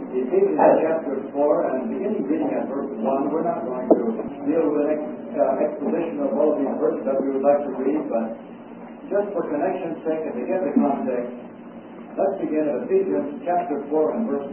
Ephesians chapter 4, and beginning reading at verse 1, we're not going to deal with an exposition of all of these verses that we would like to read, but just for connection's sake and to get the context, let's begin at Ephesians chapter 4 and verse 1.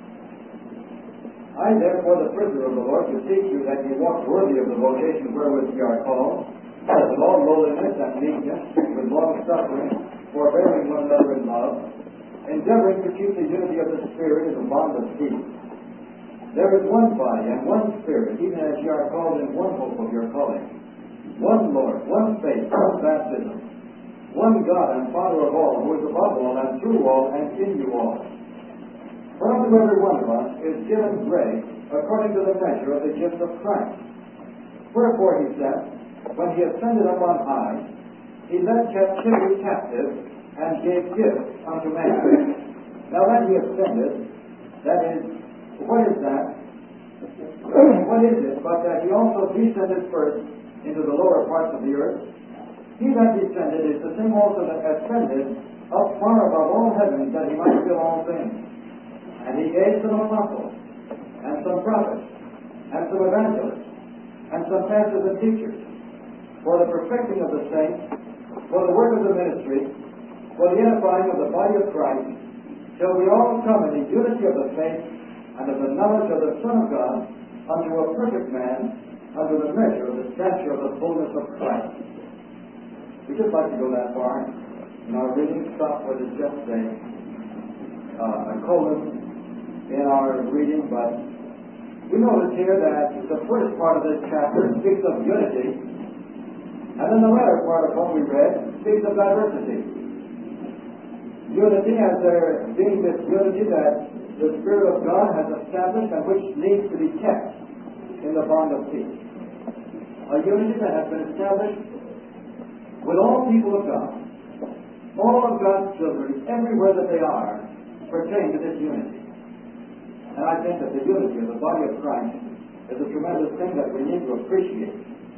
I, therefore, the prisoner of the Lord, beseech you that ye walk worthy of the vocation wherewith ye are called, with all lowliness and meekness, with long suffering, forbearing one another in love, endeavoring to keep the unity of the Spirit in the bond of peace. There is one body and one Spirit, even as ye are called in one hope of your calling. One Lord, one faith, one baptism, one God and Father of all, who is above all and through all and in you all. For unto every one of us is given grace according to the measure of the gift of Christ. Wherefore he said, when he ascended up on high, he led captivity captive and gave gifts unto men. Now that he ascended, that is, what is that? What is it but that he also descended first into the lower parts of the earth? He that descended is the same also that ascended up far above all heavens, that he might fill all things. And he gave some apostles, and some prophets, and some evangelists, and some pastors and teachers, for the perfecting of the saints, for the work of the ministry, for the edifying of the body of Christ, till we all come in the unity of the faith and of the knowledge of the Son of God, unto a perfect man, unto the measure of the stature of the fullness of Christ. We just like to go that far. In our reading, stop what is just a colon in our reading, but we notice here that the first part of this chapter speaks of unity, and then the latter part of what we read speaks of diversity. Unity as there being this unity that the Spirit of God has established and which needs to be kept in the bond of peace. A unity that has been established with all people of God. All of God's children, everywhere that they are, pertain to this unity. And I think that the unity of the body of Christ is a tremendous thing that we need to appreciate.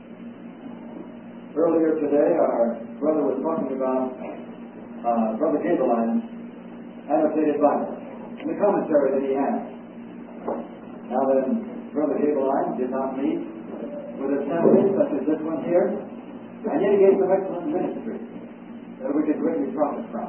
Earlier today, our brother was talking about Brother Gabeline's annotated Bible, and the commentary that he had. Now then, Brother Gabeline did not meet with assemblies such as this one here, and yet he gave some excellent ministry that we could greatly profit from.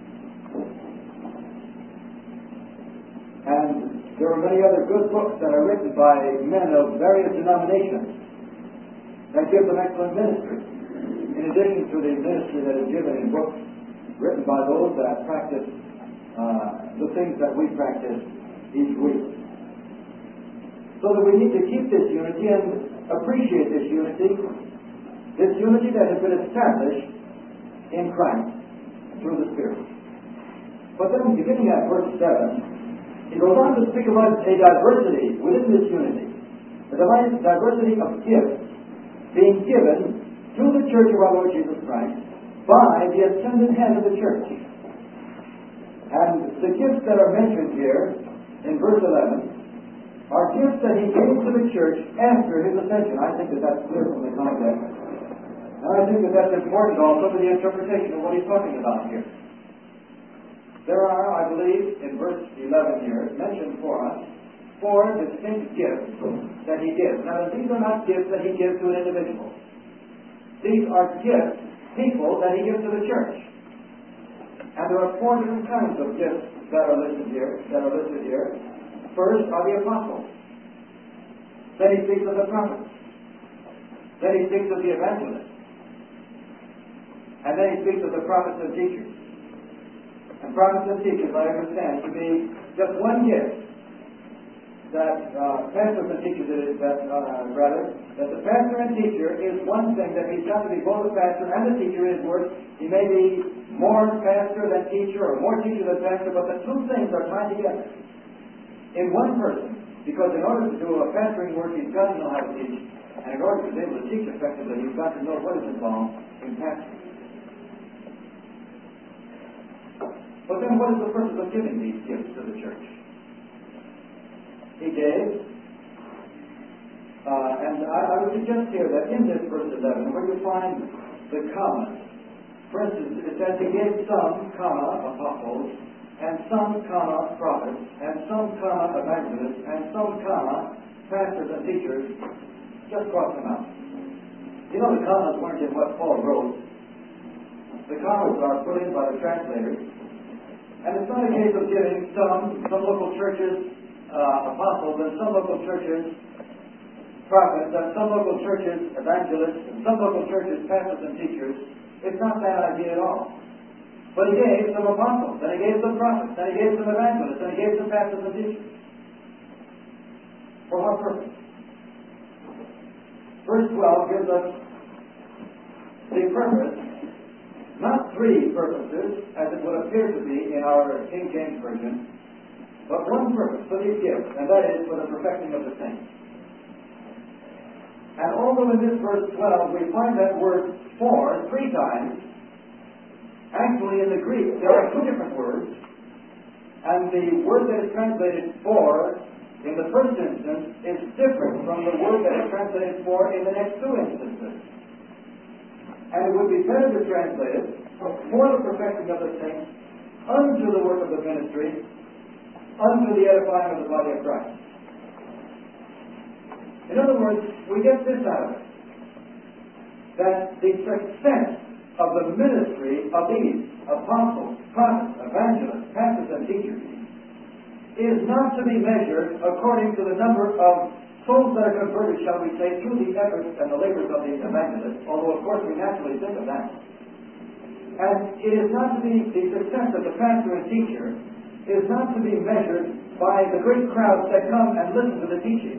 And there are many other good books that are written by men of various denominations that give them excellent ministry, in addition to the ministry that is given in books written by those that practice the things that we practice each week. So that we need to keep this unity and appreciate this unity that has been established in Christ through the Spirit. But then, beginning at verse 7, he goes on to speak about a diversity within this unity, a diversity of gifts being given to the church of our Lord Jesus Christ by the ascended head of the church. And the gifts that are mentioned here in verse 11 are gifts that he gave to the church after his ascension. I think that that's clear from the context. And I think that that's important also for the interpretation of what he's talking about here. There are, I believe, in verse 11 here, mentioned for us 4 distinct gifts that he gives. Now, these are not gifts that he gives to an individual. These are gifts, people that he gives to the church. And there are 4 different kinds of gifts that are listed here. First are the apostles. Then he speaks of the prophets. Then he speaks of the evangelists. And then he speaks of the prophets and teachers. And prophets and teachers, I understand, to be just one gift that pastors and teachers, that the pastor and teacher is one thing, that he's got to be both a pastor and a teacher in his work. He may be more pastor than teacher or more teacher than pastor, but the two things are tied together in one person. Because in order to do a pastoring work, he's got to know how to teach. And in order to be able to teach effectively, he's got to know what is involved in pastoring. But then what is the purpose of giving these gifts to the church? He gave, and I would suggest here that in this verse 11, where you find the commas, for instance, it says he gave some, apostles, and some, comma, prophets, and some, comma, evangelists, and some, comma, pastors and teachers. Just cross them out. You know, the commas weren't in what Paul wrote. The commas are put in by the translators. And it's not a case of giving some local churches apostles, and some local churches prophets, and some local churches evangelists, and some local churches pastors and teachers. It's not that idea at all. But he gave some apostles, and he gave some prophets, and he gave some evangelists, and he gave some pastors and teachers. For what purpose? Verse 12 gives us the purpose, not three purposes, as it would appear to be in our King James Version, but one purpose for these gifts, and that is for the perfecting of the saints. And although in this verse 12 we find that word for 3 times, actually in the Greek there are 2 different words, and the word that is translated for in the first instance is different from the word that is translated for in the next 2 instances. And it would be better to translate it for the perfecting of the saints, unto the work of the ministry, unto the edifying of the body of Christ. In other words, we get this out of it, that the success of the ministry of these apostles, prophets, evangelists, pastors, and teachers is not to be measured according to the number of souls that are converted, shall we say, through the efforts and the labors of the evangelists, although of course we naturally think of that. And it is not to be, the success of the pastor and teacher is not to be measured by the great crowds that come and listen to the teaching,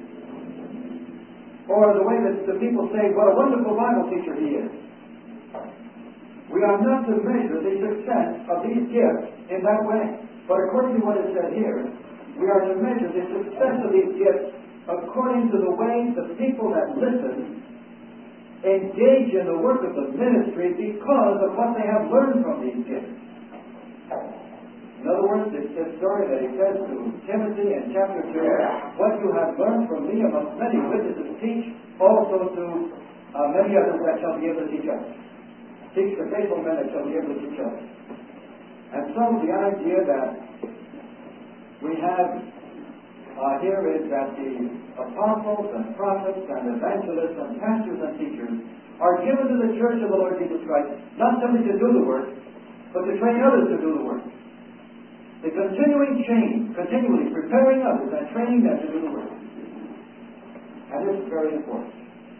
or the way that the people say, what a wonderful Bible teacher he is. We are not to measure the success of these gifts in that way. But according to what is said here, we are to measure the success of these gifts according to the way the people that listen engage in the work of the ministry because of what they have learned from these gifts. In other words, it's this story that he says to Timothy in chapter 2, what you have learned from me among many witnesses teach also to many others that shall be able to teach others. Teach the faithful men that shall be able to teach others. And so the idea that we have here is that the apostles and prophets and evangelists and pastors and teachers are given to the church of the Lord Jesus Christ, not simply to do the work, but to train others to do the work. The continuing change, continually preparing others and training them to do the work. And this is very important.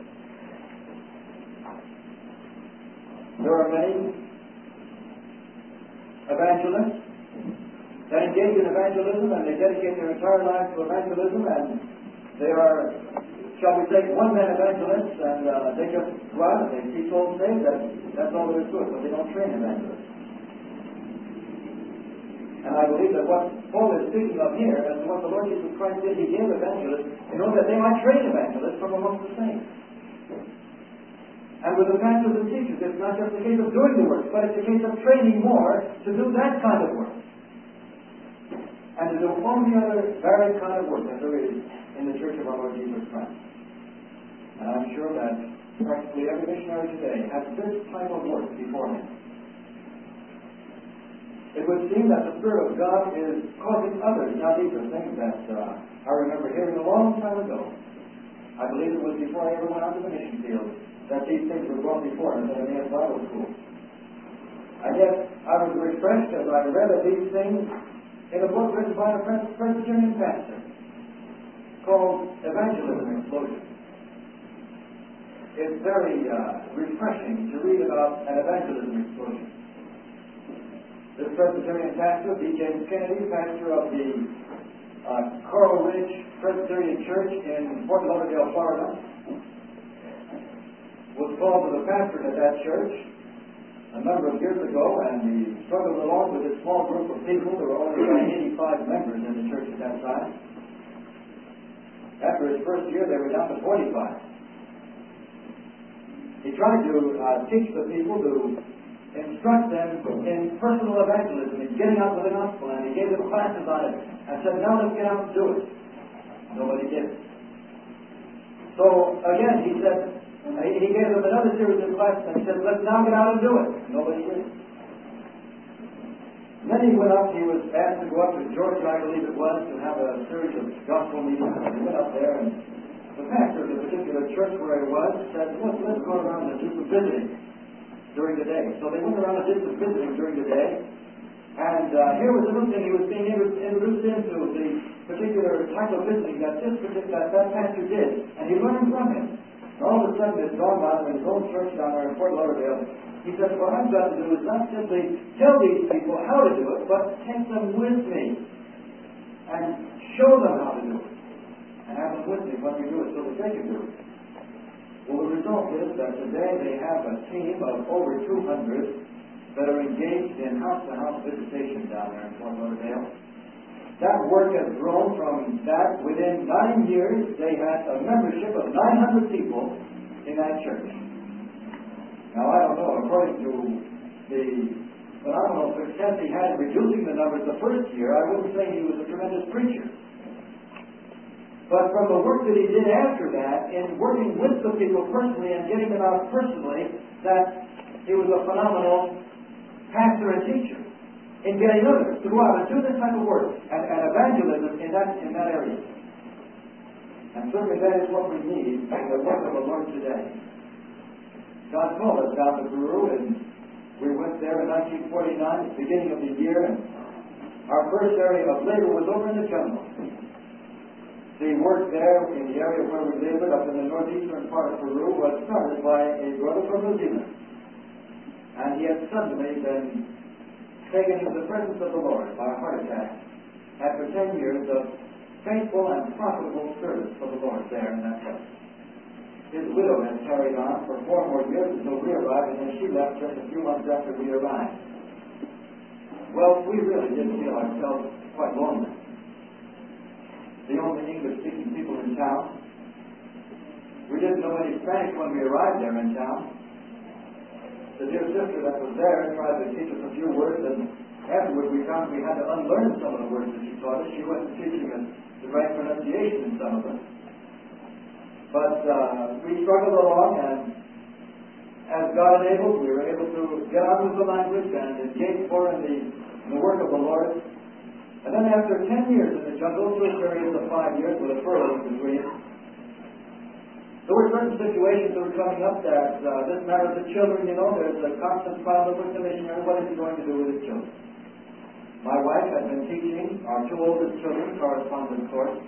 There are many evangelists that engage in evangelism, and they dedicate their entire lives to evangelism, and they are, shall we say, one-man evangelists, and they just go out and they see souls saved, that's all there is to it, but they don't train evangelists. And I believe that what Paul is speaking of here, and what the Lord Jesus Christ did, he gave evangelists in order that they might train evangelists from amongst the saints. And with the pastors and teachers, it's not just a case of doing the work, but it's a case of training more to do that kind of work. And to do all the other varied kind of work that there is in the Church of our Lord Jesus Christ. And I'm sure that practically every missionary today has this type of work before him. It would seem that the Spirit of God is causing others. Now these are things that I remember hearing a long time ago. I believe it was before I ever went out to the mission field that these things were brought before us in the Bible school. I guess I was refreshed as I read of these things in a book written by a Presbyterian pastor called Evangelism Explosion. It's very refreshing to read about an evangelism explosion. This Presbyterian pastor, B. James Kennedy, pastor of the Coral Ridge Presbyterian Church in Fort Lauderdale, Florida, was called to the pastorate at that church a number of years ago, and he struggled along with a small group of people. There were only about 85 members in the church at that time. After his first year, they were down to 45. He tried to teach the people, to instruct them in personal evangelism, in getting out with the gospel, and he gave them classes on it, and said, now let's get out and do it. Nobody did. So, again, he said, he gave them another series of classes, and he said, let's now get out and do it. Nobody did. Then he went up, he was asked to go up to Georgia, I believe it was, to have a series of gospel meetings. And he went up there, and the pastor of the particular church where he was said, let's go around and do some visiting during the day. So they went around and did some visiting during the day. And here was a little thing he was being introduced into, the particular type of visiting that that pastor did. And he learned from him. And all of a sudden, it dawned on him in his own church down there in Fort Lauderdale. He said, what I've got to do is not simply tell these people how to do it, but take them with me and show them how to do it. And have them with me when we do it so that they can do it. Well, the result is that today they have a team of over 200 that are engaged in house-to-house visitation down there in Fort Lauderdale. That work has grown from that. Within 9 years, they had a membership of 900 people in that church. Now, I don't know, according to the phenomenal success he had in reducing the numbers the first year, I wouldn't say he was a tremendous preacher. But from the work that he did after that, in working with the people personally and getting them out personally, that he was a phenomenal pastor and teacher in getting others to go out and do this type of work and evangelism in that area. And certainly that is what we need in the work of the Lord today. God called us down to Peru, and we went there in 1949, at the beginning of the year, and our first area of labor was over in the jungle. The work there in the area where we labored up in the northeastern part of Peru was started by a brother from New Zealand. And he had suddenly been taken into the presence of the Lord by a heart attack after 10 years of faithful and profitable service for the Lord there in that place. His widow had carried on for 4 more years until we arrived, and then she left just a few months after we arrived. Well, we really did feel ourselves quite lonely. The only English-speaking people in town. We didn't know any Spanish when we arrived there in town. The dear sister that was there tried to teach us a few words, and afterward we found we had to unlearn some of the words that she taught us. She wasn't teaching us the right pronunciation in some of them. But we struggled along, and as God enabled, we were able to get on with the language and engage more in the work of the Lord. And then after 10 years in the jungle, through a period of 5 years with a furlough in between, there were certain situations that were coming up that this matter of the children, there's a constant problem with the missionary. What is he going to do with his children? My wife had been teaching our 2 oldest children correspondence course,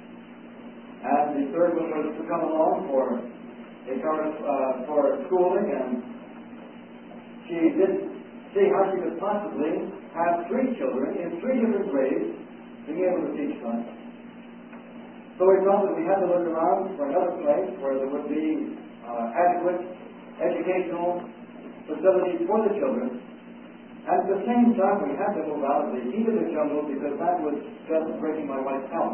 and the third one was to come along for schooling, and she did see how she could possibly have 3 children in 3 different grades being able to teach them. So we felt that we had to look around for another place where there would be adequate educational facilities for the children. And at the same time, we had to move out of the heat of the jungle because that was just breaking my wife's health.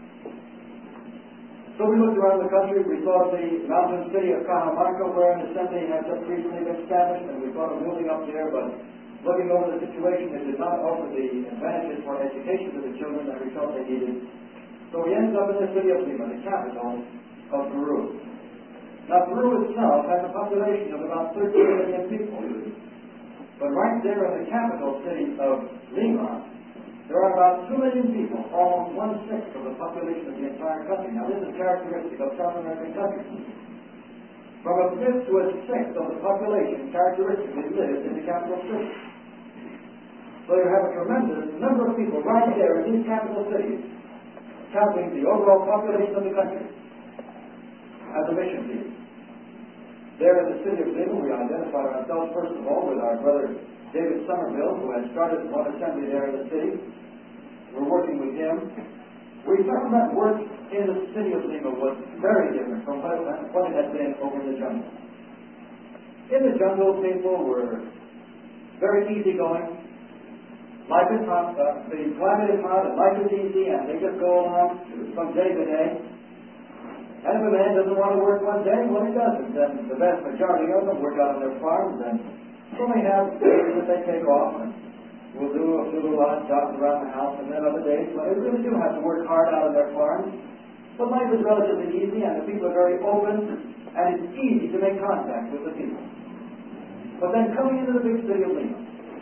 So we looked around the country. We saw the mountain city of Cajamarca, where an assembly had just recently been established, and we thought of moving up there, but looking over the situation, it did not offer the advantages for education to the children that we felt they needed. So we ended up in the city of Lima, the capital of Peru. Now, Peru itself has a population of about 13 million people. But right there in the capital city of Lima, there are about 2 million people, almost 1/6 of the population of the entire country. Now, this is characteristic of South American countries. From a fifth to a sixth of the population characteristically lives in the capital city. So you have a tremendous number of people right there in these capital cities, counting the overall population of the country as a mission field. There in the city of Lima, we identified ourselves first of all with our brother David Somerville, who had started one assembly there in the city. We're working with him. We found that work in the city of Lima was very different from what it had been over in the jungle. In the jungle, people were very easygoing. Life is hot, the climate is hot, and life is easy, and they just go along from day to day. And if a man doesn't want to work one day, well, he doesn't. And the vast majority of them work out on their farms, and so they have days that they take off, and we'll do a few little odd jobs around the house, and then other days when they really do have to work hard out on their farms. But life is relatively easy, and the people are very open, and it's easy to make contact with the people. But then coming into the big city of Lima,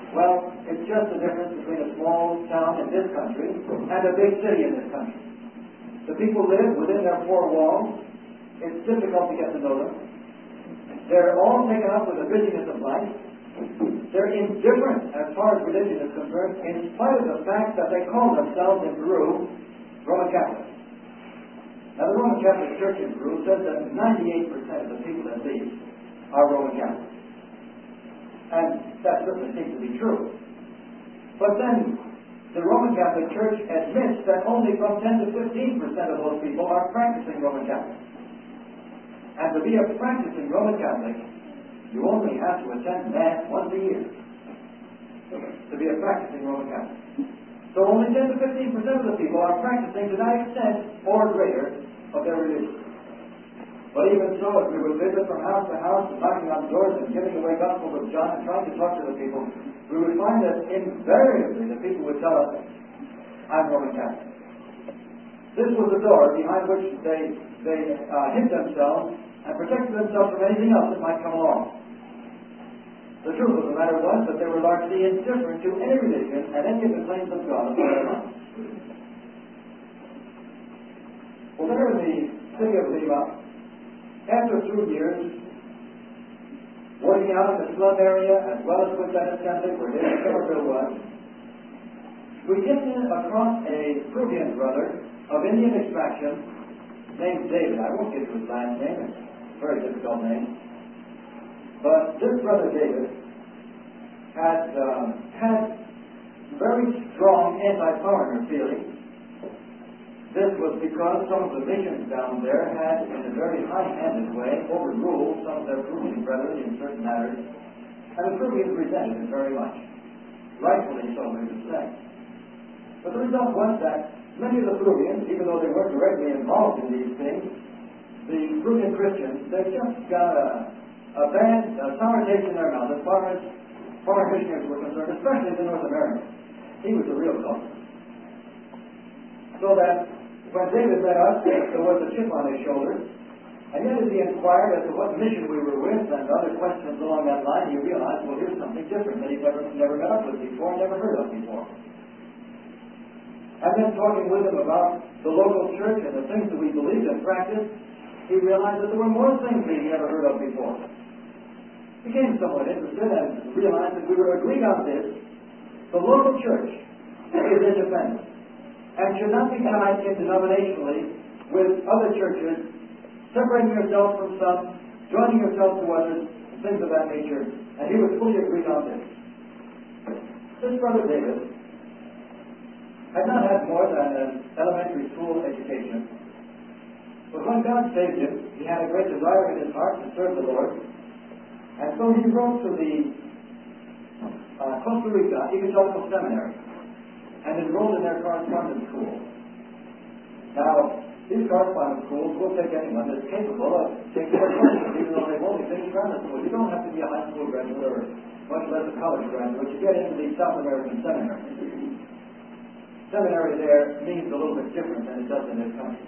Well, it's just the difference between a small town in this country and a big city in this country. The people live within their four walls. It's difficult to get to know them. They're all taken up with the busyness of life. They're indifferent as far as religion is concerned, in spite of the fact that they call themselves in Peru Roman Catholics. Now, the Roman Catholic Church in Peru says that 98% of the people at least are Roman Catholics. And that certainly seems to be true. But then, the Roman Catholic Church admits that only from 10 to 15% of those people are practicing Roman Catholics. And to be a practicing Roman Catholic, you only have to attend Mass once a year to be a practicing Roman Catholic. So only 10 to 15% of the people are practicing to that extent or greater of their religion. But even so, if we would visit from house to house and knocking on doors and giving away Gospel of John and trying to talk to the people, we would find that invariably the people would tell us, I'm Roman Catholic. This was the door behind which they hid themselves and protected themselves from anything else that might come along. The truth of the matter was that they were largely indifferent to any religion and any of the claims of God upon their lives. Well, there in the city of Lima, after 2 years, working out in the slum area as well as with that assembly where David Somerville was, we came across a Peruvian brother of Indian extraction named David. I won't give you his last name, it's a very difficult name. But this brother David had very strong anti-foreigner feelings. This was because some of the missions down there had, in a very high-handed way, overruled some of their Peruvian brethren in certain matters, and the Peruvians resented it very much. Rightfully so, we would say. But the result was that many of the Peruvians, even though they weren't directly involved in these things, the Peruvian Christians, they just got a bad, sour taste in their mouth as far as foreign missionaries were concerned, especially to North America. He was the real culprit. So that when David met us, there was a chip on his shoulder, and yet as he inquired as to what mission we were with and other questions along that line, he realized, well, here's something different that he'd never met up with before, never heard of before. And then talking with him about the local church and the things that we believed and practiced, he realized that there were more things that he'd never heard of before. He became somewhat interested and realized that we were agreed on this. The local church is independent and should not be tied in denominationally with other churches, separating yourself from some, joining yourself to others, things of that nature. And he was fully agreed on this. This brother David had not had more than an elementary school education. But when God saved him, he had a great desire in his heart to serve the Lord. And so he wrote to the Costa Rica Evangelical Seminary and enrolled in their correspondence school. Now, these correspondence schools will take anyone that's capable of taking their courses, even though they've only finished grammar school. You don't have to be a high school graduate or much less a college graduate to get into the South American seminary. Seminary there means a little bit different than it does in this country.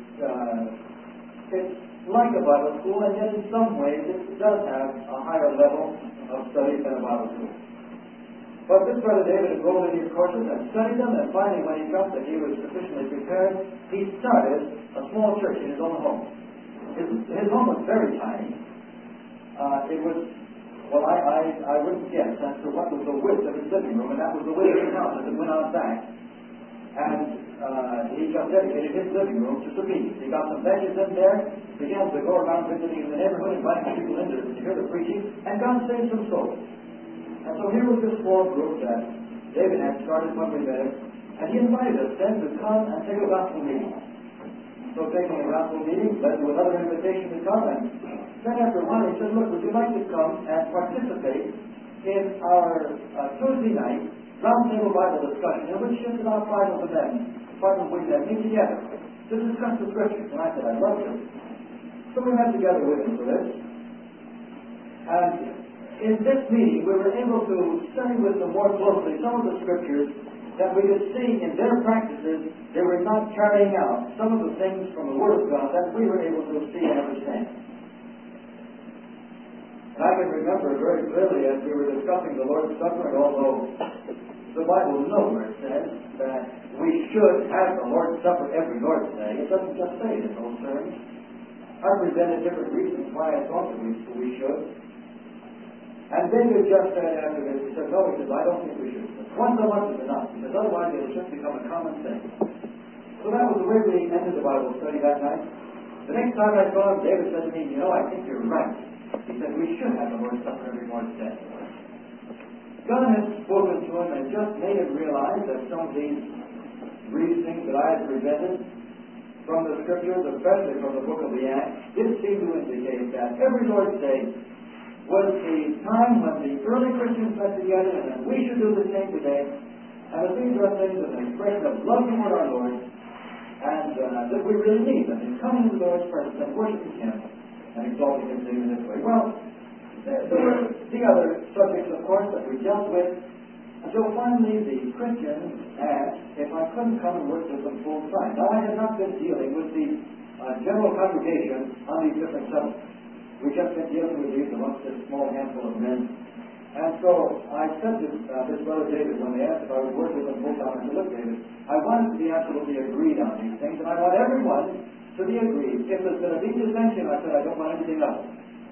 It's like a Bible school, and yet in some ways it does have a higher level of study than a Bible school. But this brother David enrolled in these courses and studied them, and finally when he felt that he was sufficiently prepared, he started a small church in his own home. His home was very tiny. It was, well, I wouldn't guess as to what was the width of his living room, and that was the width of his house as it went on back. And he just dedicated his living room to Sabine. He got some benches in there, began to go around visiting in the neighborhood, inviting people in to hear the preaching, and God saved some souls. And so here was this small group that David had started when we met him, and he invited us then to come and take a gospel meeting. So taking a gospel meeting led to another invitation to come, and then after a while he said, look, would you like to come and participate in our Tuesday night roundtable Bible discussion, in which just about 5 of the men meet together to discuss the Scriptures. And I said, I'd love to. So we met together with him for this. And in this meeting, we were able to study with them more closely some of the Scriptures that we could see in their practices they were not carrying out some of the things from the Word of God that we were able to see and understand. And I can remember very clearly as we were discussing the Lord's Supper, and although the Bible nowhere says that we should have the Lord's Supper every Lord's Day, it doesn't just say it in those terms. I presented different reasons why I thought that we should. And David just said after this, he said, no, he says, I don't think we should. Once a month is enough. He says, otherwise it'll just become a common thing. So that was the way we ended the Bible study that night. The next time I saw him, David said to me, you know, I think you're right. He said, we should have the Lord's Supper every Lord's Day. God had spoken to him and just made him realize that some of these reasonings that I had presented from the Scriptures, especially from the book of the Acts, did seem to indicate that every Lord's Day was the time when the early Christians met together, and that we should do the same today, and that these are things as an expression of love toward our Lord, and that we really need them in coming into the Lord's presence and worshiping Him and exalting His name in this way. Well, there were the other subjects, of course, that we dealt with, until finally the Christians asked if I couldn't come and work with them full time. Now, I had not been dealing with the general congregation on these different subjects. We just been dealing with these amongst this small handful of men. And so I said to this brother David, when they asked if I would work with them full time, I said, look, David, I want to be absolutely agreed on these things, and I want everyone to be agreed. If there's going to be dissension, I said, I don't want anything else.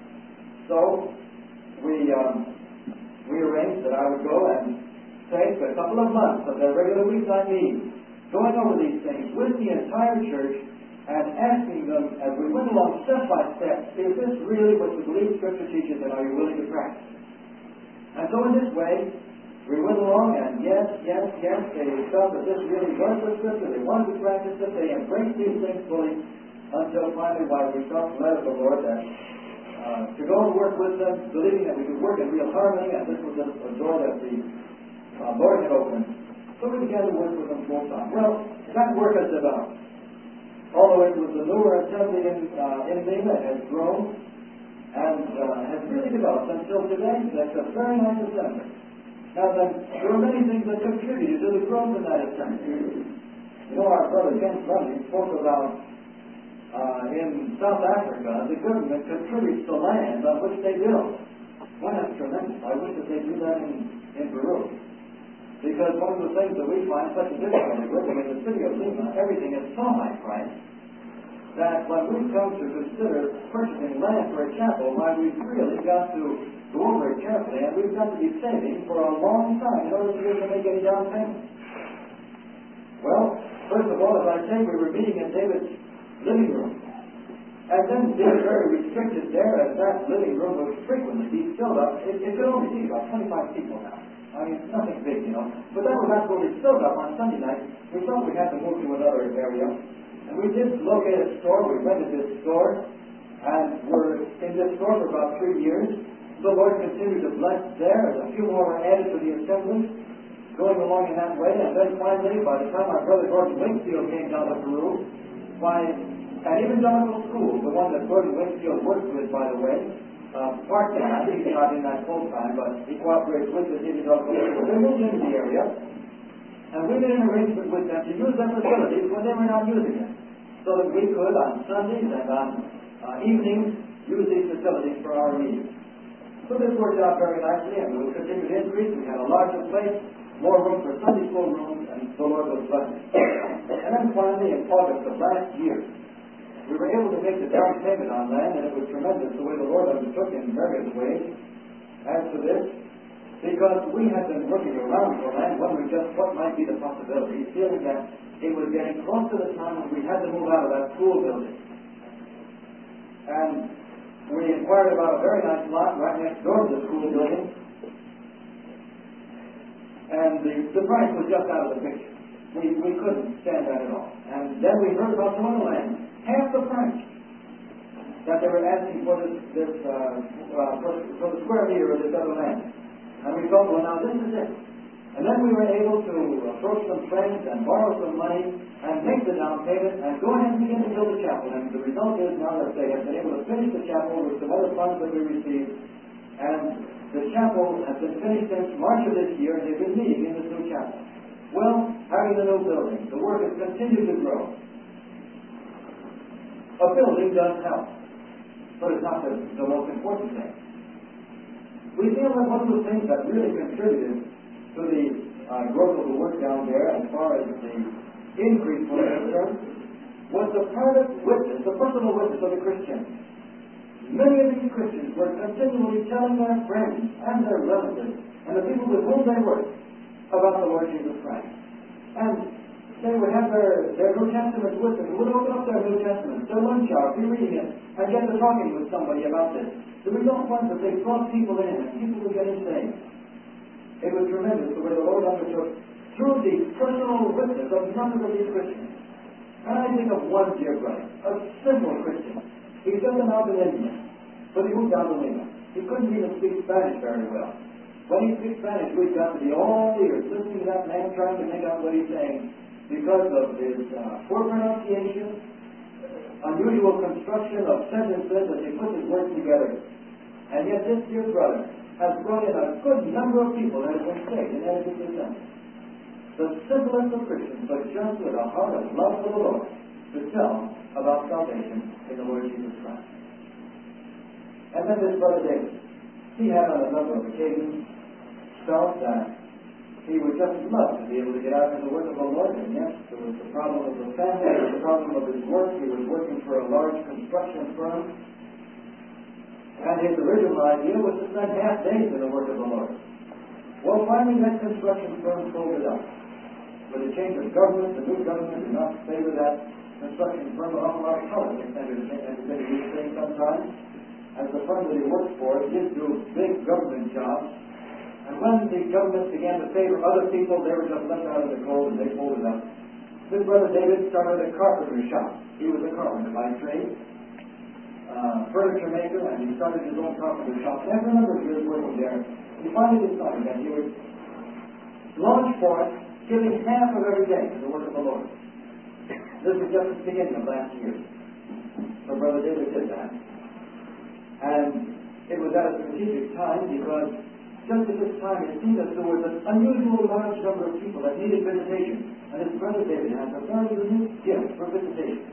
So we arranged that I would go and take a couple of months of the regular weeknight meetings, going over these things with the entire church, and asking them, as we went along step by step, is this really what you believe Scripture teaches, and are you willing to practice? And so in this way, we went along, and yes, they felt that this really was the Scripture. They wanted to practice it. They embraced these things fully, until finally, while we felt led of the Lord that to go and work with them, believing that we could work in real harmony, and this was a door that the Lord had opened. So we began to work with them full time. Well, that work has developed. Although it was a newer assembly in England, it has grown and has really developed until today. That's a very nice assembly. Now then, there are many things that contributed to the growth of that assembly. You know, our brother James Lundy spoke about in South Africa, the government contributes to land on which they build. Well, that's tremendous. I wish that they do that in Peru. Because one of the things that we find such a difficulty with in the city of Lima, everything is so high priced that when we come to consider purchasing land for a chapel, why we've really got to go over it carefully, and we've got to be saving for a long time in order to be able to make any down payment. Well, first of all, as I say, we were meeting in David's living room. And then being very restricted there, as that living room would frequently be filled up. It could only seat about 25 people now. I mean, it's nothing big, you know. But that was absolutely filled up on Sunday night. We thought we had to move to another area. And we did locate a store. We rented this store. And we're in this store for about 3 years. The Lord continued to bless there. And a few more were added to the assembly, going along in that way. And then finally, by the time our brother Gordon Wakefield came down to Peru, an evangelical school, the one that Gordon Wakefield worked with, by the way, part-time, he's not in that full-time, but he cooperates with the evangelical school. They moved into the area, and we made an arrangement with them to use their facilities when they were not using it, so that we could, on Sundays and on evenings, use these facilities for our meetings. So this worked out very nicely, and we will continue to increase. We had a larger place, more room for Sunday school rooms, and the Lord was blessing. And then finally, in August of last year, we were able to make the down payment on land, and it was tremendous the way the Lord undertook in various ways as to this, because we had been looking around for land, wondering just what might be the possibility, feeling that it was getting close to the time when we had to move out of that school building. And we inquired about a very nice lot right next door to the school building, and the price was just out of the picture. We couldn't stand that at all. And then we heard about some other land, half the price that they were asking for for the square meter of this other land. And we thought, well, now this is it. And then we were able to approach some friends and borrow some money and make the down payment and go ahead and begin to build the chapel. And the result is now that they have been able to finish the chapel with some other funds that we received. And the chapel has been finished since March of this year, and they've been meeting in this new chapel. Well, having the new building, the work has continued to grow. A building does help, but it's not the most important thing. We feel that one of the things that really contributed to the growth of the work down there, as far as the increase was concerned, was the private witness, the personal witness of the Christian. Many of these Christians were continually telling their friends and their relatives and the people with whom they worked about the Lord Jesus Christ. And they would have their New Testament with them. They would open up their New Testament, their lunch hour, be reading it, and get to talking with somebody about this. The result was that they brought people in, and people were getting saved. It was tremendous the way the Lord undertook through the personal witness of numbers of these Christians. And I think of one dear brother, a simple Christian. He sent them out in India, but he moved down to Lima. He couldn't even speak Spanish very well. When he speaks Spanish, we've got to be all ears, listening to that man, trying to make out what he's saying, because of his poor pronunciation, unusual construction of sentences as he puts his words together. And yet this dear brother has brought in a good number of people that have been saved in Edmonton Assembly. The simplest of Christians, but just with a heart of love for the Lord, to tell about salvation in the Lord Jesus Christ. And then this brother David, he had on a number of occasions felt that he would just love to be able to get out into the work of the Lord. And yes, there was the problem of the family, there was the problem of his work. He was working for a large construction firm. And his original idea was to spend half days in the work of the Lord. Well, finally that construction firm folded up. With a change of government, the new government did not favor that construction firm. An awful lot of politics entered into these things sometimes. As the firm that he worked for did do big government jobs. And when the government began to favor other people, they were just left out of the cold and they folded up. This brother David started a carpenter shop. He was a carpenter by trade, furniture maker, and he started his own carpenter shop. And after a number of years working there, he finally decided that he would launch forth, giving half of every day to the work of the Lord. This was just at the beginning of last year. So Brother David did that. And it was at a strategic time because just at this time, it seemed that there was an unusual large number of people that needed visitation. And his brother David has a very unique gift for visitation.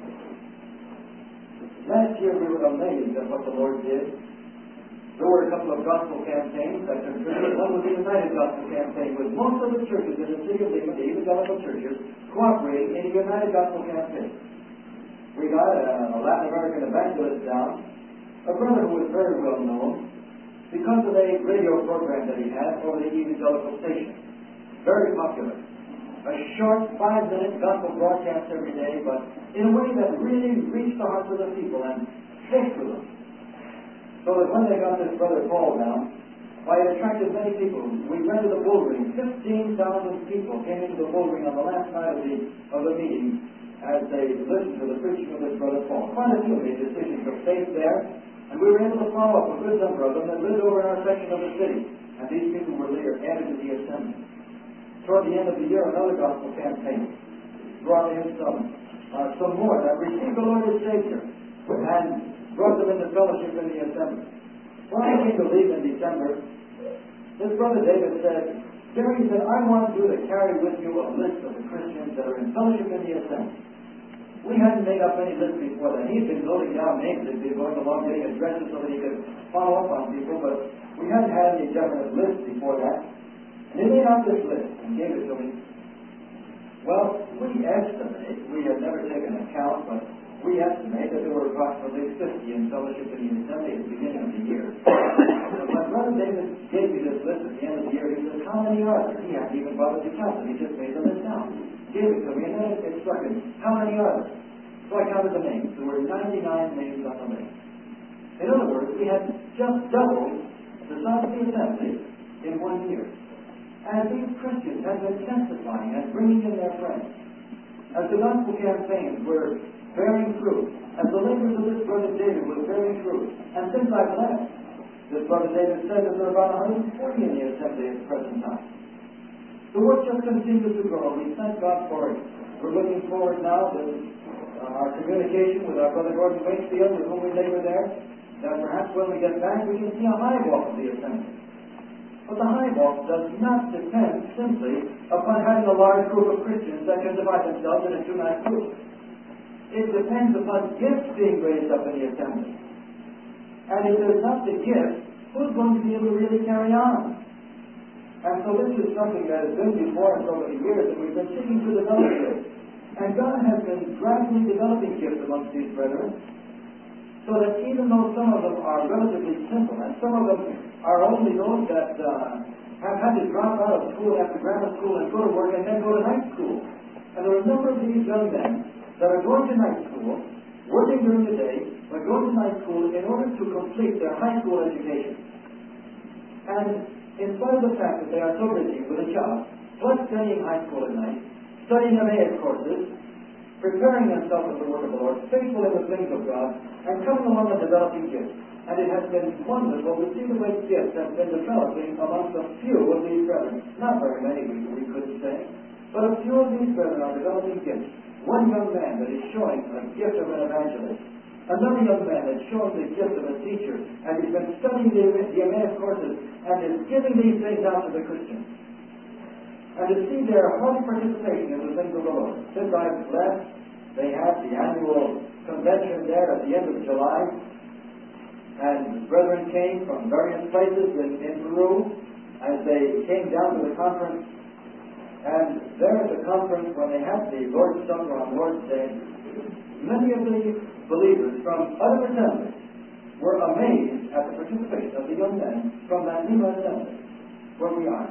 Last year we were amazed at what the Lord did. There were a couple of gospel campaigns that contributed. One was the United Gospel Campaign, with most of the churches in the city of Lima, the evangelical churches, cooperating in the United Gospel Campaign. We got a Latin American evangelist down, a brother who was very well known, because of a radio program that he had over the evangelical station. Very popular. A short 5-minute gospel broadcast every day, but in a way that really reached the hearts of the people and spoke to them. So that when they got this brother Paul down, why, it attracted many people. We rented a bull ring. 15,000 people came into the bull ring on the last night of the meeting as they listened to the preaching of this brother Paul. Quite a few made decisions of faith there. And we were able to follow up a good number of them that lived over in our section of the city. And these people were later added to the assembly. Toward the end of the year, another gospel campaign brought in some more that received the Lord as Savior and brought them into fellowship in the assembly. When I came to leave in December, this brother David said, Jerry said, I want you to carry with you a list of the Christians that are in fellowship in the assembly. We hadn't made up any list before that. He'd been noting down names. He'd been going along getting addresses so that he could follow up on people, but we hadn't had any definite list before that. And he made out this list and gave it to me. Well, we estimate, we had never taken account, but we estimate that there were approximately 50 in fellowship in the assembly at the beginning of the year. When Brother David gave me this list at the end of the year, he said, how many are there? He hadn't even bothered to count them. He just made the list down. Gave it to me, and then it struck him. How many are there? So I counted the names. There were 99 names on the list. In other words, we had just doubled the size of the assembly in 1 year. As these Christians had been testifying and bringing in their friends, as the gospel campaigns were bearing fruit, as the labors of this brother David was bearing fruit, and since I've left, this brother David said that there are about 140 in the assembly at the present time. The work just continues to grow. We thank God for it. We're looking forward now to our communication with our brother Gordon Wakefield, with whom we labor there, that perhaps when we get back we can see a high walk of the assembly. But the high walk does not depend simply upon having a large group of Christians that can divide themselves into 2 nice groups. It depends upon gifts being raised up in the assembly. And if there's not the gift, who's going to be able to really carry on? And so this is something that has been before us over the years, and we've been seeking to develop this. And God has been gradually developing gifts amongst these brethren, so that even though some of them are relatively simple, and some of them are only those that have had to drop out of school after grammar school and go to work and then go to night school. And there are a number of these young men that are going to night school, working during the day, but going to night school in order to complete their high school education. And in spite of the fact that they are so busy with a job, plus studying high school at night, studying Emmaus courses, preparing themselves for the work of the Lord, faithful in the things of God, and coming along and developing gifts. And it has been wonderful to see the way gifts have been developing amongst a few of these brethren. Not very many, we couldn't say, but a few of these brethren are developing gifts. One young man that is showing a gift of an evangelist. Another young man that's showing the gift of a teacher, and he's been studying the Emmaus courses, and is giving these things out to the Christians. And to see their hearty participation in the things of the Lord. Since I've left, they had the annual convention there at the end of July, and brethren came from various places in Peru as they came down to the conference. And there at the conference, when they had the Lord's Supper on Lord's Day, many of the believers from other assemblies were amazed at the participation of the young men from that new assembly where we are.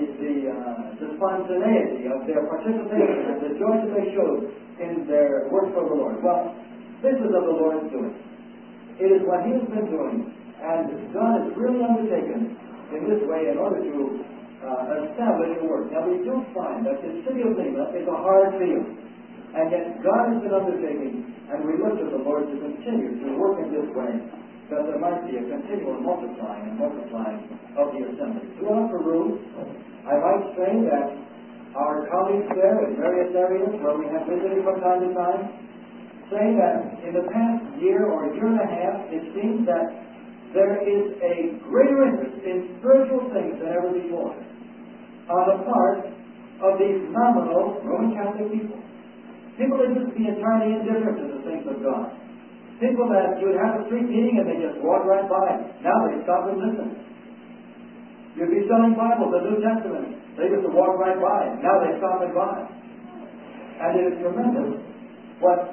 The spontaneity of their participation and the joy that they showed in their work for the Lord. Well, this is of the Lord's doing. It is what He has been doing, and God has really undertaken in this way in order to establish a work. Now we do find that the city of Lima is a hard field, and yet God has been undertaking, and we look to the Lord to continue to work in this way, that there might be a continual multiplying of the assembly. Throughout Peru, I might say that our colleagues there in various areas where we have visited from time to time say that in the past year or year and a half, it seems that there is a greater interest in spiritual things than ever before on the part of these nominal Roman Catholic people. People that used to be entirely indifferent to the things of God. People that you'd have a street meeting and they just walk right by. Now they stop and listen. You'd be selling Bibles, the New Testament. They used to walk right by. Now they stop and buy. And it is tremendous what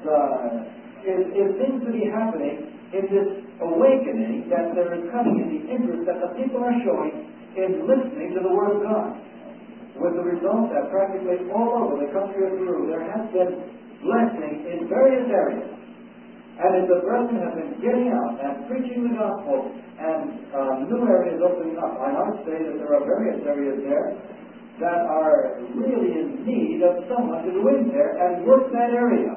it seems to be happening in this awakening that there is coming in the interest that the people are showing in listening to the Word of God. With the result that practically all over the country of Peru there has been blessing in various areas. And as the brethren have been getting out and preaching the gospel and new areas opening up, I might say that there are various areas there that are really in need of someone to go in there and work that area.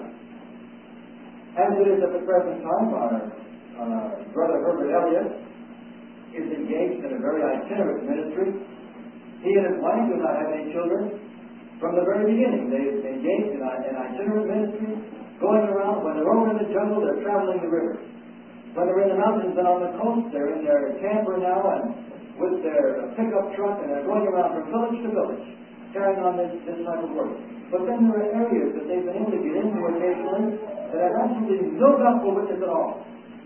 As it is at the present time, our brother Herbert Elliott is engaged in a very itinerant ministry. He and his wife do not have any children. From the very beginning, they've engaged in an itinerant ministry, going around. When they're over in the jungle, they're traveling the rivers. When they're in the mountains and on the coast, they're in their camper now and with their pickup truck, and they're going around from village to village, carrying on this type of work. But then there are areas that they've been able to get into occasionally that have absolutely no gospel witness at all.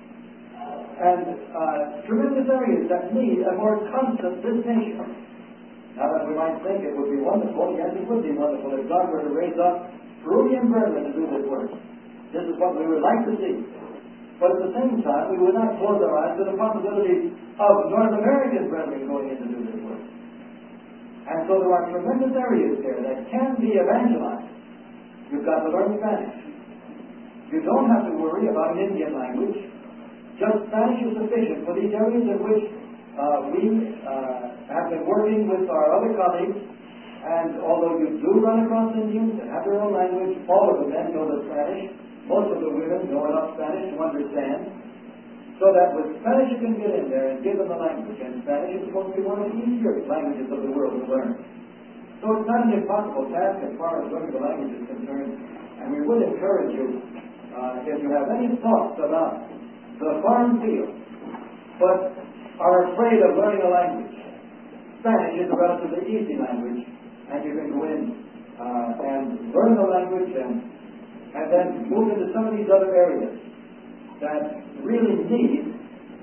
And tremendous areas that need a more constant visitation. Now that we might think it would be wonderful, yes, it would be wonderful if God were to raise up Peruvian brethren to do this work. This is what we would like to see. But at the same time, we would not close our eyes to the possibility of North American brethren going in to do this work. And so there are tremendous areas there that can be evangelized. You've got to learn Spanish. You don't have to worry about an Indian language. Just Spanish is sufficient for these areas in which we have been working with our other colleagues. And although you do run across Indians and have their own language, all of the men know the Spanish. Most of the women know enough Spanish to understand. So that with Spanish you can get in there and give them the language. And Spanish is supposed to be one of the easier languages of the world to learn. So it's not an impossible task as far as learning the language is concerned. And we would encourage you, if you have any thoughts about the foreign field, but are afraid of learning a language, Spanish is a relatively easy language, and you can go in and learn the language and then move into some of these other areas that really need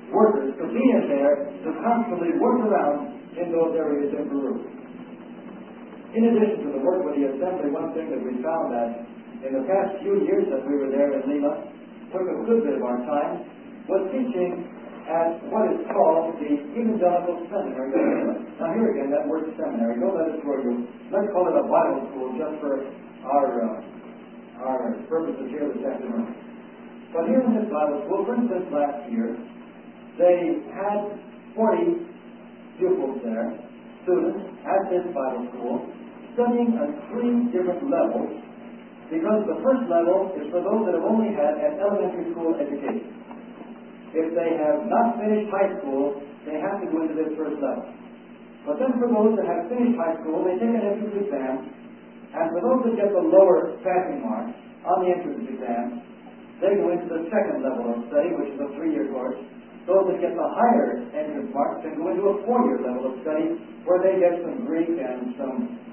workers to be in there to constantly work around in those areas in Peru. In addition to the work with the assembly, one thing that we found that in the past few years that we were there in Lima, took a good bit of our time, was teaching at what is called the Evangelical Seminary of Lima. Now here again, that word seminary, don't let it throw you. Let's call it a Bible school just for our purposes here this afternoon. But here in this Bible school, for instance, last year, they had 40 pupils there, students at this Bible school, studying on 3 different levels, because the first level is for those that have only had an elementary school education. If they have not finished high school, they have to go into this first level. But then for those that have finished high school, they take an entrance exam, and for those that get the lower passing marks on the entrance exam, they go into the second level of study, which is a 3-year course. Those that get the higher entrance marks can go into a 4-year level of study, where they get some Greek and some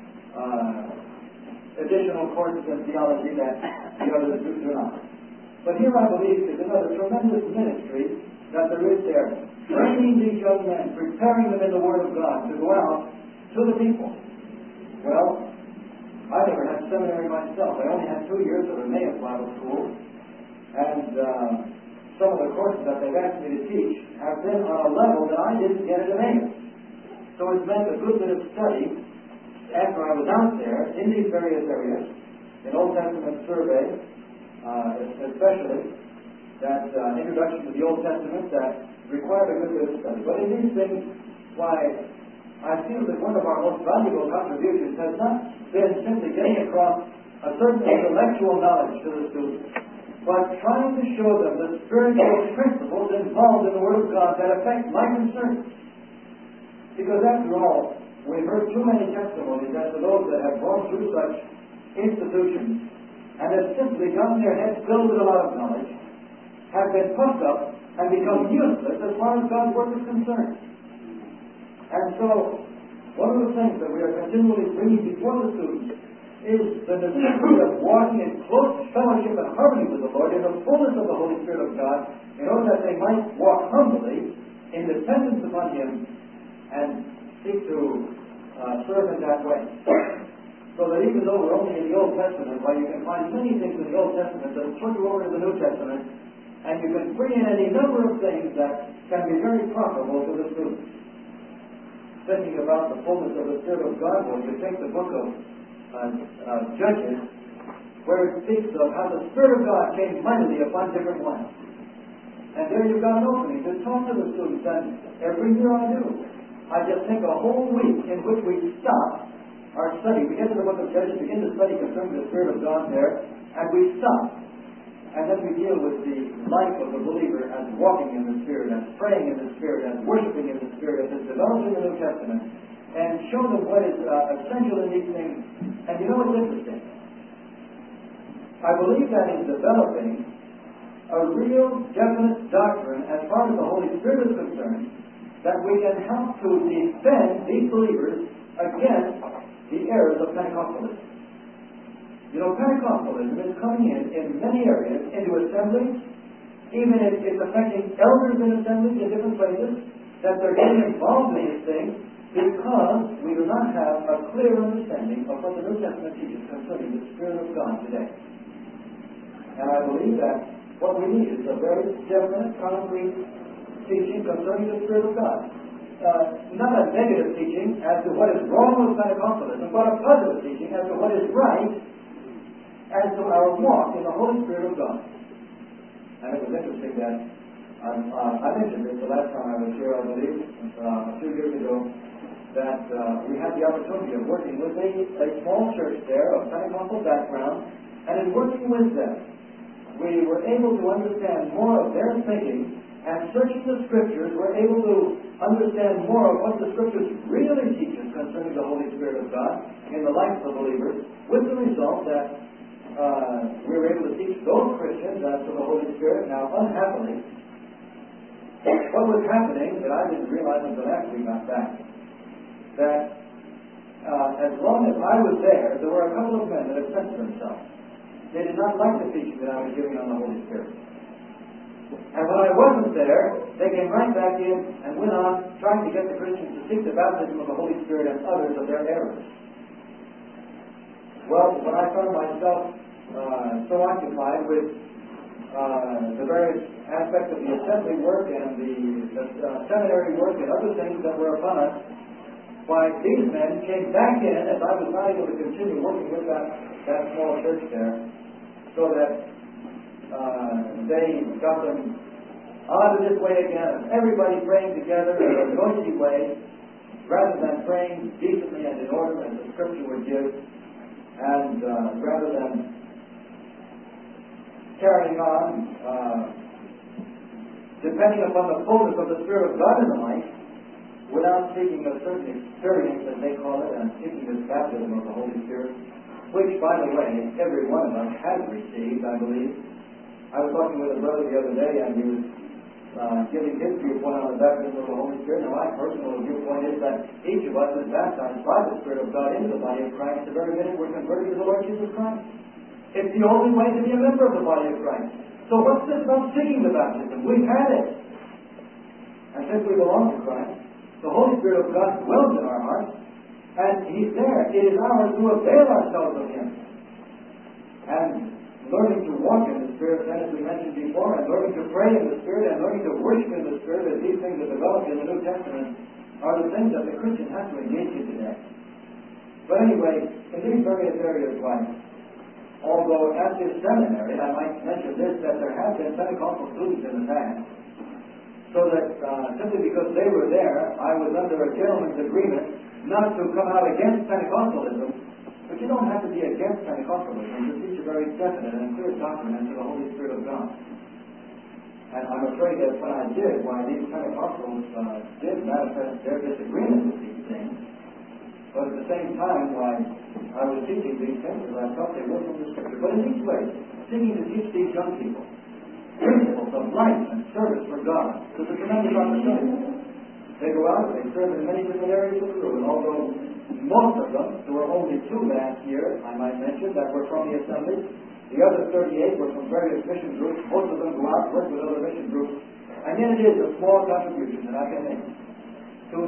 additional courses in theology that the others do not. But here, I believe, is another tremendous ministry that there is there, training these young men, preparing them in the Word of God to go out to the people. Well, I never had seminary myself. I only had 2 years of Emmaus Bible School, and some of the courses that they've asked me to teach have been on a level that I didn't get at Emmaus. So it's meant a good bit of study after I was out there in these various areas, in Old Testament survey, especially, that introduction to the Old Testament that required a good bit of study. But in these things, why, I feel that one of our most valuable contributions has not been simply getting across a certain intellectual knowledge to the students, but trying to show them the spiritual principles involved in the Word of God that affect life and service. Because after all, we've heard too many testimonies as to those that have gone through such institutions and have simply gotten their heads filled with a lot of knowledge, have been puffed up, and become useless as far as God's work is concerned. And so, one of the things that we are continually bringing before the students is the necessity of walking in close fellowship and harmony with the Lord in the fullness of the Holy Spirit of God, in order that they might walk humbly in dependence upon Him and seek to serve in that way. So that even though we're only in the Old Testament, while you can find many things in the Old Testament that will turn you over to the New Testament, and you can bring in any number of things that can be very profitable to the students. Thinking about the fullness of the Spirit of God, when you take the book of Judges, where it speaks of how the Spirit of God came mightily upon different ones. And there you've got an opening to talk to the students, and every year I do. I just take a whole week in which we stop our study. We get to the book of Judges, begin to study concerning the Spirit of God there, and we stop. And then we deal with the life of the believer as walking in the Spirit, as praying in the Spirit, as worshiping in the Spirit, as developing the New Testament, and show them what is essential in these things. And you know what's interesting? I believe that in developing a real definite doctrine as far as the Holy Spirit is concerned, that we can help to defend these believers against the errors of Pentecostalism. You know, Pentecostalism is coming in many areas into assemblies, even if it's affecting elders in assemblies in different places, that they're getting involved in these things because we do not have a clear understanding of what the New Testament teaches concerning the Spirit of God today. And I believe that what we need is a very definite, concrete teaching concerning the Spirit of God. Not a negative teaching as to what is wrong with Pentecostalism, but a positive teaching as to what is right as to our walk in the Holy Spirit of God. And it was interesting that I mentioned this the last time I was here, I believe, a few years ago, that we had the opportunity of working with a small church there of Pentecostal background, and in working with them, we were able to understand more of their thinking, and searching the Scriptures, we're able to understand more of what the Scriptures really teach us concerning the Holy Spirit of God in the life of the believers, with the result that we were able to teach those Christians as to the Holy Spirit. Now, unhappily, what was happening that I didn't realize until after we got back, that as long as I was there were a couple of men that had censored themselves. They did not like the teaching that I was giving on the Holy Spirit. And when I wasn't there, they came right back in and went on trying to get the Christians to seek the baptism of the Holy Spirit and others of their errors. Well, when I found myself so occupied with the various aspects of the assembly work and the seminary work and other things that were upon us, why these men came back in as I was not able to continue working with that small church there, so that they got them out of this way again, everybody praying together in a noisy way, rather than praying decently and in order as the Scripture would give, and rather than carrying on, depending upon the fullness of the Spirit of God in the life, without seeking a certain experience, as they call it, and seeking this baptism of the Holy Spirit, which, by the way, every one of us has received, I believe. I was talking with a brother the other day, and he was giving his viewpoint on the baptism of the Holy Spirit. Now, my personal viewpoint is that each of us is baptized by the Spirit of God into the body of Christ the very minute we're converted to the Lord Jesus Christ. It's the only way to be a member of the body of Christ. So what's this about seeking the baptism? We've had it. And since we belong to Christ, the Holy Spirit of God dwells in our hearts, and He's there. It is ours to avail ourselves of Him. And learning to walk in the Spirit, then as we mentioned before, and learning to pray in the Spirit, and learning to worship in the Spirit, as these things are developed in the New Testament, are the things that the Christian has to engage in today. But anyway, in these various areas, like, although at this seminary, I might mention this, that there have been Pentecostal students in the past, so that simply because they were there, I was under a gentleman's agreement not to come out against Pentecostalism. But you don't have to be against Pentecostalism to teach a very definite and clear doctrine into the Holy Spirit of God. And I'm afraid that when I did, why these Pentecostals did manifest their disagreement with these things, but at the same time, why I was teaching these things, as I thought they were from the Scripture. But in each way, seeking to teach these young people principles of life and service for God, there's a tremendous opportunity. They go out and they serve in many different areas of the world, and although most of them, there were only 2 last year, I might mention, that were from the assembly. The other 38 were from various mission groups. Most of them go out and work with other mission groups. And yet it is a small contribution that I can make to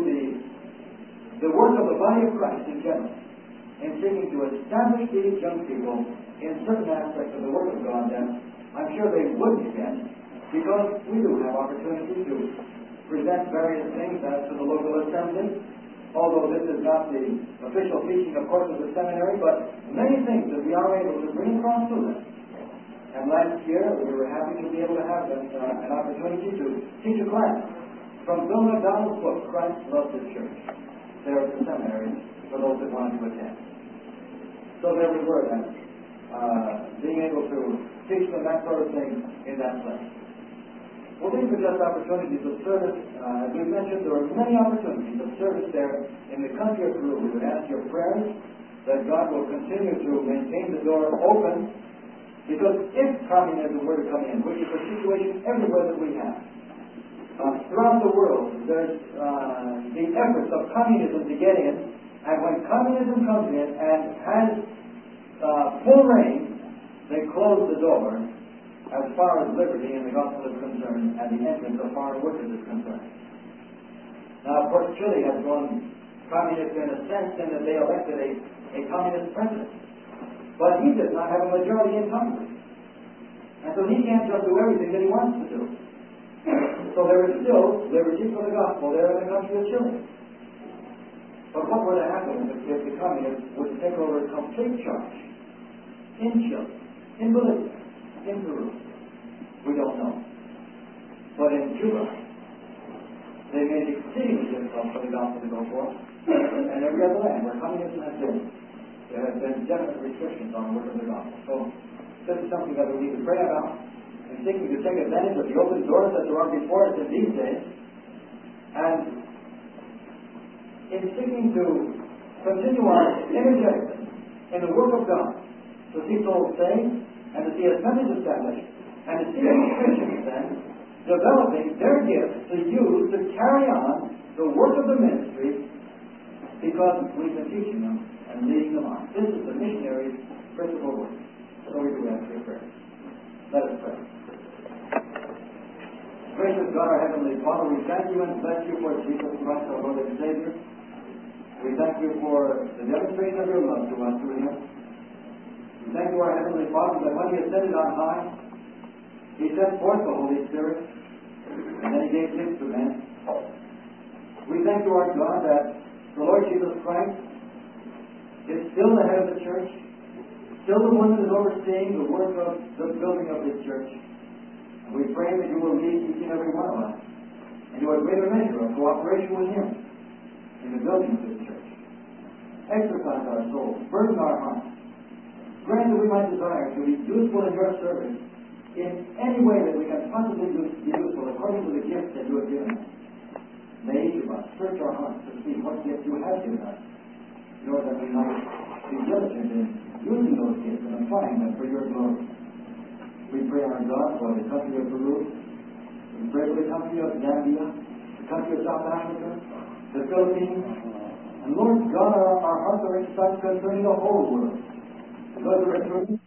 the work of the body of Christ in general, in seeking to establish these young people in certain aspects of the work of God that I'm sure they would begin, because we do have opportunity to present various things as to the local assembly. Although this is not the official teaching, of course, of the seminary, but many things that we are able to bring across to them. And last year, we were happy to be able to have an opportunity to teach a class from Bill McDonald's book, Christ Loves His Church, there at the seminary, for those that wanted to attend. So there we were then, being able to teach them that sort of thing in that place. Well, these are just opportunities of service. As we mentioned, there are many opportunities of service there in the country of Peru. We would ask your prayers that God will continue to maintain the door open, because if communism were to come in, which is a situation everywhere that we have, throughout the world, there's the efforts of communism to get in, and when communism comes in and has full reign, they close the door as far as liberty in the gospel is concerned, and the entrance of foreign workers is concerned. Now, of course, Chile has gone communist in a sense in that they elected a communist president. But he does not have a majority in Congress. And so he can't just do everything that he wants to do. So there is still liberty for the gospel there in the country of Chile. But what would have happened if the communists would take over complete charge in Chile, in Bolivia, in Peru? We don't know. But in Cuba, they made it exceedingly difficult for the gospel to go forth. And every other land where communism has been, there have been definite restrictions on the work of the gospel. So this is something that we need to pray about, and seeking to take advantage of the open doors that there are before us in these days, and in seeking to continue on energetically in the work of God, to see souls saved, and to see assemblies established, and to see Christians then developing their gifts to use to carry on the work of the ministry, because we've been teaching them and leading them on. This is the missionary's principal work. So we do ask for your prayer. Let us pray. God, our Heavenly Father, we thank you and bless you for Jesus Christ, our Lord and Savior. We thank you for the demonstration of your love to us through him. We thank you, our Heavenly Father, that when he ascended on high, he sent forth the Holy Spirit, and then he gave gifts to men. We thank you, our God, that the Lord Jesus Christ is still the head of the church, still the one that is overseeing the work of the building of this church. And we pray that you will lead each and every one of us into a greater measure of cooperation with him in the building of this church. Exercise our souls, burden our hearts. Grant that we might desire to be useful in your service in any way that we can possibly be useful according to the gifts that you have given us. May each of us search our hearts to see what gifts you have given us, in order that we might be diligent in using those gifts and applying them for your glory. We pray, our God, for the country of Peru. We pray for the country of Zambia, the country of South Africa, the Philippines. And Lord God, our hearts are excited concerning the whole world. Because